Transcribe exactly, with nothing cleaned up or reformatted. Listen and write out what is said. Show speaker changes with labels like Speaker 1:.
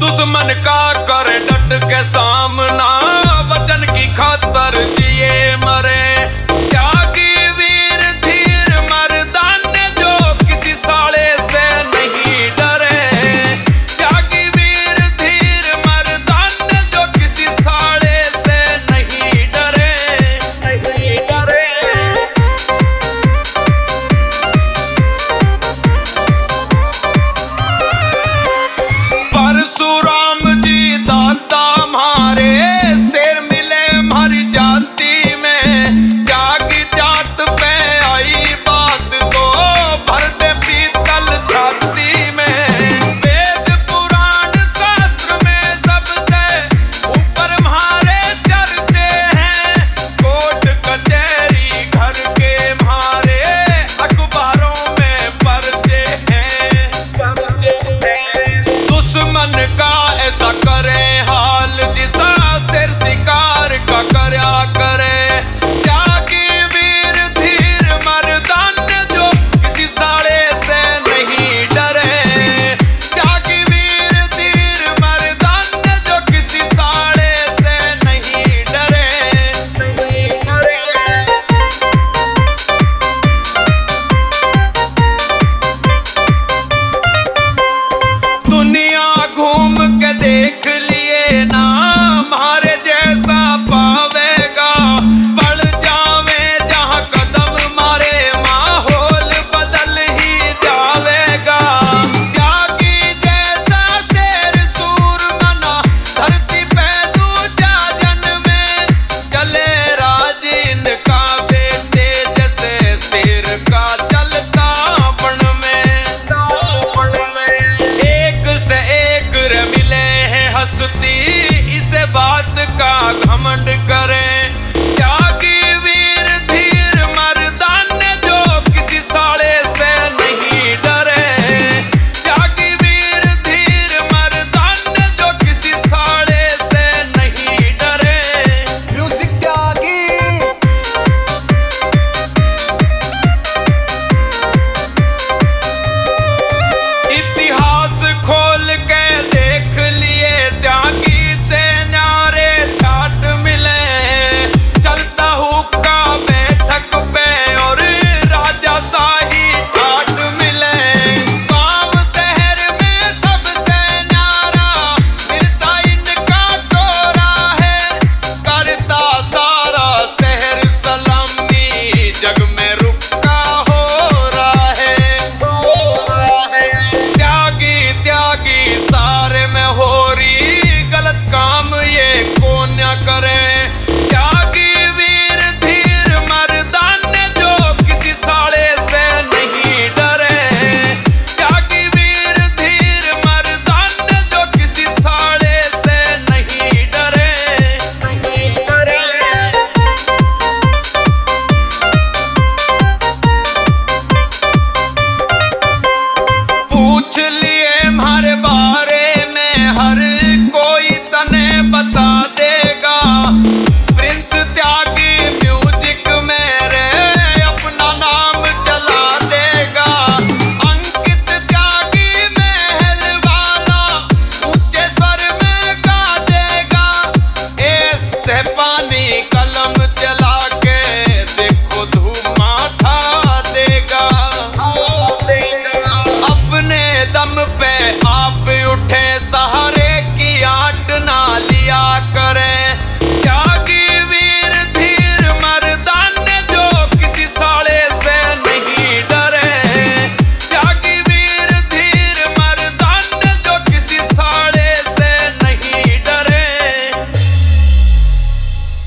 Speaker 1: दुश्मन का कर डट के सामना, वचन की खातर जिए मरे। त्यागी वीर धीर मर्दान जो किसी साले से नहीं डरे। त्यागी वीर धीर मर्दान जो किसी साले से नहीं डरे, नहीं डरे। परशुराम जी दाता मारे, शेर मिले हमारी जाति में। त्यागी जात पे आई बात तो भर दे पीतल छाती में। वेद पुराण शास्त्र में सबसे ऊपर हमारे चर्चे हैं। कोर्ट कचहरी घर के हमारे अखबारों में पर्चे हैं, पर्चे हैं। दुश्मन का ऐसा करे हाल दिशा, शेर शिकार का करया करे। त्यागी वीर धीर मर्दान जो किसी साले से नहीं डरे। त्यागी वीर धीर मर्दान जो किसी साले से नहीं डरे, नहीं डरे। दुनिया घूम के देख लिए ना, हमारे जैसा पावेगा। बढ़ जावे जहाँ कदम मारे, माहौल बदल ही जावेगा। त्यागी जैसा शेर सूर मना, धरती पे दूजा जन्मे। चले राज इनका बेटे जैसे शेर का चलता बन में, बन में। एक से एक रे मिले हैं हस्ती, इसे बात का घमंड करें। त्यागी वीर धीर मर्दान जो किसी साले से नहीं डरे। त्यागी वीर धीर मर्दान जो किसी साले से नहीं डरे।
Speaker 2: म्यूजिक त्यागी।
Speaker 1: इतिहास खोल के देख लिए, त्यागी से न्यारे छाट मिले। चलता हुक्का बैठक पे और राजा शाही ठाट मिले। गांव शहर में सबसे न्यारा मिलता इनका टोरा है। करता सारा शहर सलामी, जग में रुका हो रहा है, हो रहा है। त्यागी त्यागी सारे में हो रही गलत काम, ये कौन न करे। त्यागी वीर धीर मर्दान जो किसी साले से नहीं डरे। त्यागी वीर धीर मर्दान जो किसी साले से नहीं डरे, नहीं डरे। पूछ लिए हमारे बारे में हर कोई तने बता देगा। प्रिंस त्यागी म्यूजिक मेरे अपना नाम चला देगा। अंकित त्यागी महल वाला ऊंचे स्वर में गा देगा। ऐसे पानी कलम चला के देखो धुआं उठा देगा, देगा। अपने दम पे आप उठे, सहारे की आट ना लिया करे।